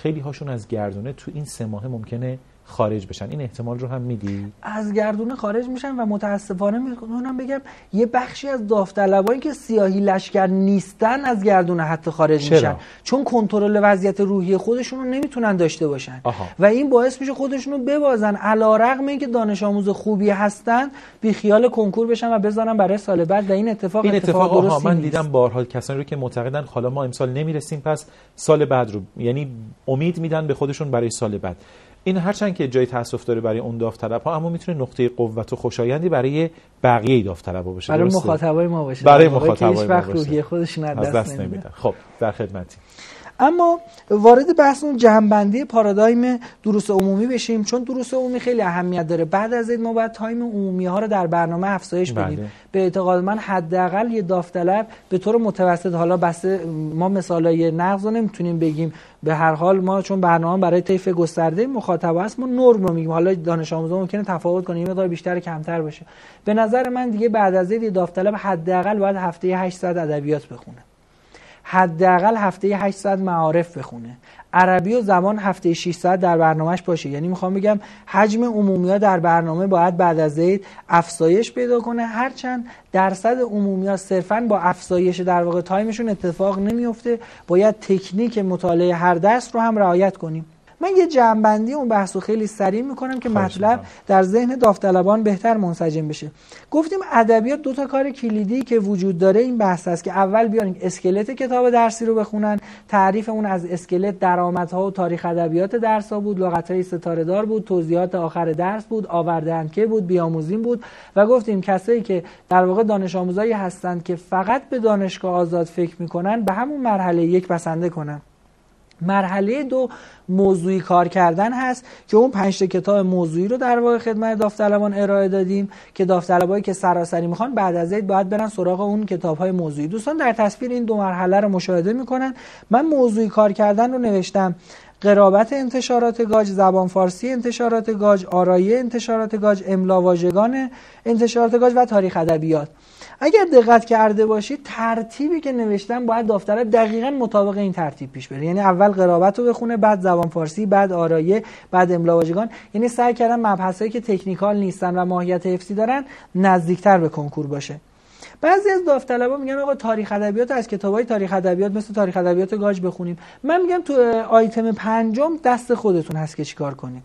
خیلی هاشون از گردونه تو این 3 ماه ممکنه خارج بشن. این احتمال رو هم میدی؟ از گردونه خارج میشن و متاسفانه میتونم بگم یه بخشی از داوطلبایی که سیاهی لشکر نیستن از گردونه حتی خارج میشن، چون کنترل وضعیت روحی خودشون رو نمیتونن داشته باشن و این باعث میشه خودشون رو ببازن، علیرغم اینکه دانش آموز خوبی هستن بی خیال کنکور بشن و بذارن برای سال بعد. و این اتفاق درستی من دیدم بارها کسانی رو که معتقدن حالا ما امسال نمیرسیم پس سال بعد رو، یعنی امید میدن به خودشون برای سال بعد. این هرچند که جای تاسف داره برای اون داوطلب‌ها، اما میتونه نقطه قوت و خوشایندی برای بقیه داوطلب‌ها باشه، برای مخاطبای ما باشه، برای مخاطبای ما روحیه خودشون از دست نمیدن. خب در خدمتی. اما وارد بحث اون جمع‌بندی پارادایم دروس عمومی بشیم، چون دروس عمومی خیلی اهمیت داره. بعد از این ما باید تایم عمومی ها رو در برنامه افزایش بدیم. به اعتقاد من حداقل یه داوطلب به طور متوسط، حالا بسته ما مثالای نقض رو نمیتونیم بگیم، به هر حال ما چون برنامه برای طیف گسترده مخاطب است ما نرم رو میگیم، حالا دانش آموزا ممکنه تفاوت کنه، یه مقدار بیشتر کمتر باشه. به نظر من دیگه بعد از این داوطلب حداقل باید هفته 8 ساعت ادبیات بخونه، حداقل هفته 8 ساعت معارف بخونه، عربی و زبان هفته 6 ساعت در برنامهش باشه. یعنی میخوام بگم حجم عمومیات در برنامه باید بعد از عید افزایش پیدا کنه، هرچند درصد عمومیات صرفاً با افزایش در واقع تایمشون اتفاق نمیفته، باید تکنیک مطالعه هر درس رو هم رعایت کنیم. من یه جمع‌بندی اون بحثو خیلی سریع میکنم که مطلب در ذهن داوطلبان بهتر منسجم بشه. گفتیم ادبیات 2 تا کار کلیدی که وجود داره این بحث است که اول بیان اسکلت کتاب درسی رو بخونن، تعریف اون از اسکلت درآمدها و تاریخ ادبیات درس‌ها بود، لغت‌های ستاره‌دار بود، توضیحات آخر درس بود، آورده‌اند که بود، بیاموزین بود و گفتیم کسایی که در واقع دانش آموزایی هستند که فقط به دانشگاه آزاد فکر میکنن به همون مرحله 1 بسنده کنن. مرحله 2 موضوعی کار کردن هست که اون 5 تا کتاب موضوعی رو در واقع خدمت داوطلبان ارائه دادیم که داوطلبایی که سراسری میخوان بعد از عید باید برن سراغ اون کتاب‌های موضوعی. دوستان در تصویر این 2 مرحله رو مشاهده میکنن. من موضوعی کار کردن رو نوشتم: قرابت انتشارات گاج، زبان فارسی انتشارات گاج، آرایه انتشارات گاج، املا واژگان انتشارات گاج و تاریخ ادبیات. اگر دقت کرده باشید ترتیبی که نوشتم باید داوطلب دقیقاً مطابق این ترتیب پیش بره، یعنی اول قرابت رو بخونه، بعد زبان فارسی، بعد آرایه، بعد املا واژگان. یعنی سعی کردم مبحثایی که تکنیکال نیستن و ماهیت حفظی دارن نزدیکتر به کنکور باشه. بعضی از داوطلبا میگن آقا تاریخ ادبیات از کتابای تاریخ ادبیات مثل تاریخ ادبیات گاج بخونیم. من میگم تو آیتم 5 دست خودتون هست که چیکار کنیم.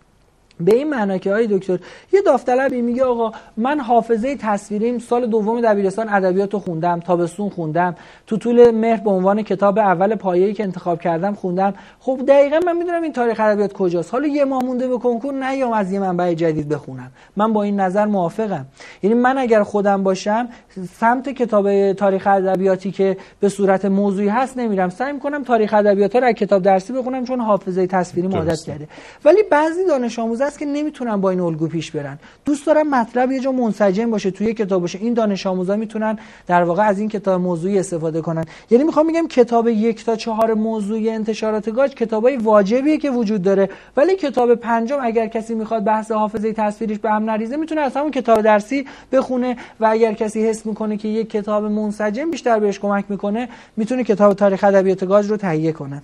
به این معنی که آقای دکتر یه داوطلبی میگه آقا من حافظه تصویریم سال دوم دبیرستان ادبیاتو خوندم، تابستون خوندم، تو طول مهر به عنوان کتاب اول پایه‌ای که انتخاب کردم خوندم. خب دقیقاً من میدونم این تاریخ ادبیات کجاست. حالا یه ماه مونده به کنکور نیام از یه منبع جدید بخونم. من با این نظر موافقم. یعنی من اگر خودم باشم سمت کتاب تاریخ ادبیاتی که به صورت موضوعی هست نمیرم، سعی می‌کنم تاریخ ادبیات رو از کتاب درسی بخونم چون حافظه تصویری عادت کرده. ولی بعضی دانش آموز است که نمیتونن با این الگو پیش برن، دوست دارن مطلب یه جا منسجم باشه، توی کتاب باشه. این دانش آموزا میتونن در واقع از این کتاب موضوعی استفاده کنن. یعنی میخوام بگم کتاب 1 تا 4 موضوعی انتشارات گاج کتابای واجبیه که وجود داره، ولی کتاب 5 اگر کسی میخواد بحث حافظه تصویریش به هم نریزه میتونه از همون کتاب درسی بخونه و اگر کسی حس میکنه که یک کتاب منسجم بیشتر بهش کمک میکنه میتونه کتاب تاریخ ادبیات گاج رو تهیه کنه.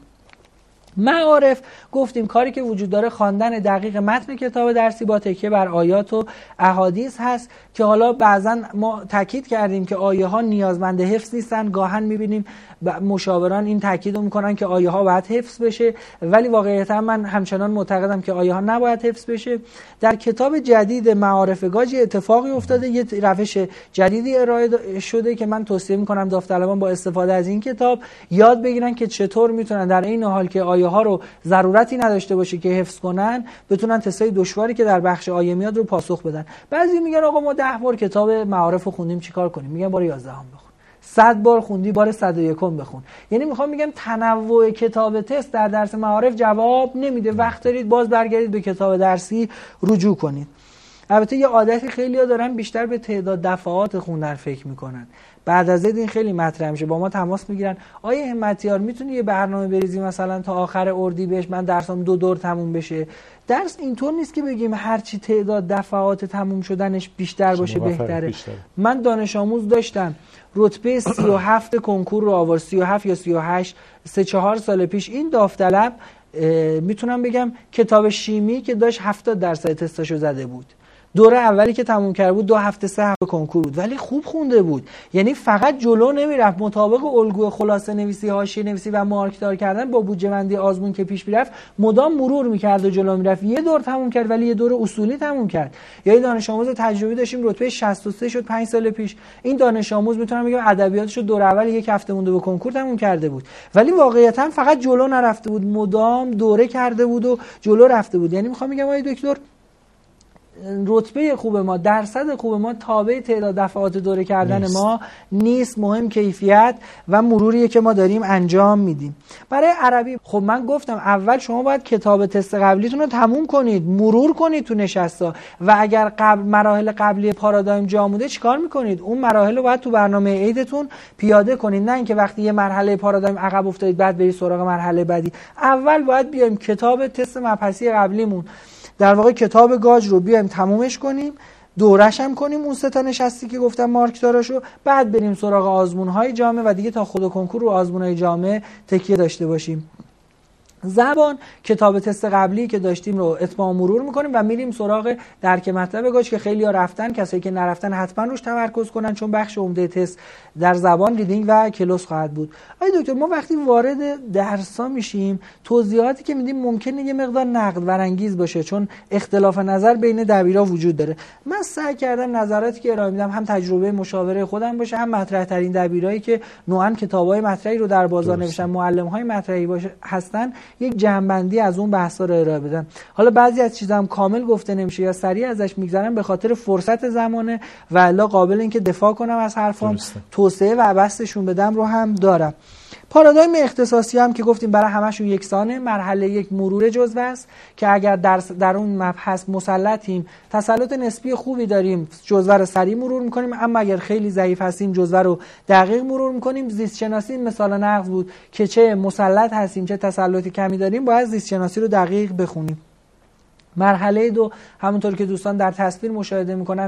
معارف گفتیم کاری که وجود داره خواندن دقیق متن کتاب درسی با تکیه بر آیات و احادیث هست که حالا بعضا ما تاکید کردیم که آیه ها نیازمند حفظ نیستن. گاهن میبینیم مشاوران این تاکید رو میکنن که آیه ها باید حفظ بشه، ولی واقعیتا من همچنان معتقدم که آیه ها نباید حفظ بشه. در کتاب جدید معارف گاج اتفاقی افتاده، یه روش جدیدی ارائه شده که من توصیه میکنم داوطلبان با استفاده از این کتاب یاد بگیرن که چطور میتونن در این حال که آیه ها رو ضرورتی نداشته باشه که حفظ کنن بتونن تستای دشواری که در بخش آیه میاد رو پاسخ بدن. بعضی میگن آقا ما 10 بار کتاب معارف رو خوندیم چیکار کنیم؟ میگن بار 11 بخون. 100 بار خوندی بار 101 بخون. یعنی میخوام بگم تنوع کتاب تست در درس معارف جواب نمیده. وقت دارید باز برگردید به کتاب درسی رجوع کنید. البته یه عادتی خیلی‌ها دارن بیشتر به تعداد دفعات خوندن فکر میکنن. بعد از این خیلی مطرح میشه، با ما تماس میگیرن آیه همتیار میتونی یه برنامه بریزی مثلا تا آخر اردیبهشت من درسم 2 دور تموم بشه. درس اینطور نیست که بگیم هرچی تعداد دفعات تموم شدنش بیشتر باشه بهتره. من دانش آموز داشتم رتبه 37 کنکور رو آورد، 37 یا 38 3-4 سال پیش. این داوطلب میتونم بگم کتاب شیمی که داشت 70% تستاشو زده بود، دوره اولی که تموم کرده بود 2 هفته 3 هفته کنکور بود، ولی خوب خونده بود. یعنی فقط جلو نمیرفت، مطابق الگوی خلاصه نویسی، حاشیه نویسی و مارکدار کردن با بودجه بندی آزمون که پیش میرفت مدام مرور میکرد و جلو میرفت. یه دور تموم کرد ولی یه دور اصولی تموم کرد. یعنی دانش آموز تجربی داشتیم رتبه 63 شد 5 سال پیش. این دانش آموز میتونم بگم ادبیاتش رو دوره اول 1 هفته مونده به کنکور تموم کرده بود، ولی واقعیتا فقط جلو نرفته بود، مدام دوره کرده بود و جلو رفته بود. یعنی میخوام بگم آقای دکتر رتبه خوب ما، درصد خوب ما تابع تعداد دفعات دوره کردن ما نیست، مهم کیفیت و مروریه که ما داریم انجام میدیم. برای عربی خب من گفتم اول شما باید کتاب تست قبلیتون رو تموم کنید، مرور کنید تو نشستا و اگر مراحل قبلی پارادایم جا مونده چیکار میکنید؟ اون مراحل رو باید تو برنامه عیدتون پیاده کنید، نه اینکه وقتی یه مرحله پارادایم عقب افتادید بعد برید سراغ مرحله بعدی. اول باید بیایم کتاب تست مبحثی قبلیمون، در واقع کتاب گاج رو بیایم تمومش کنیم، دورش هم کنیم اون 3 تا نشستی که گفتم مارکداراشو، بعد بریم سراغ آزمون‌های جامع و دیگه تا خود کنکور رو آزمون‌های جامع تکیه داشته باشیم. زبان کتاب تست قبلی که داشتیم رو اتمام مرور میکنیم و میریم سراغ درک مطلب گاج که خیلی‌ها رفتن، کسایی که نرفتن حتما روش تمرکز کنن چون بخش عمده تست در زبان ریدینگ و کلوس خواهد بود. آقای دکتر ما وقتی وارد درس‌ها میشیم توضیحاتی که میدیم ممکنه یه مقدار نقد برانگیز باشه چون اختلاف نظر بین دبیرا وجود داره. من سعی کردم نظراتی که ارائه میدم هم تجربه مشاوره خودم باشه، هم مطرح ترین دبیرایی که نوعاً کتابای مطرحی رو در بازار نوشتن، معلم‌های مطرحی هستن، یک جمع‌بندی از اون بحثا رو ارائه بدم. حالا بعضی از چیزا هم کامل گفته نمیشه یا سریع ازش میگذرم به خاطر فرصت زمانه و الا قابل اینکه دفاع کنم از حرفام، توسعه و بستشون بدم رو هم دارم. پارادایم اختصاصی هم که گفتیم برای همشون یکسانه، مرحله 1 مرور جزوه است که اگر در اون مبحث مسلطیم، تسلط نسبی خوبی داریم، جزوه رو سریع مرور میکنیم، اما اگر خیلی ضعیف هستیم جزوه رو دقیق مرور میکنیم. زیست شناسی مثال نقض بود که چه مسلط هستیم چه تسلط کمی داریم باید زیست شناسی رو دقیق بخونیم. مرحله 2 همونطور که دوستان در تصویر مشاهده میکنن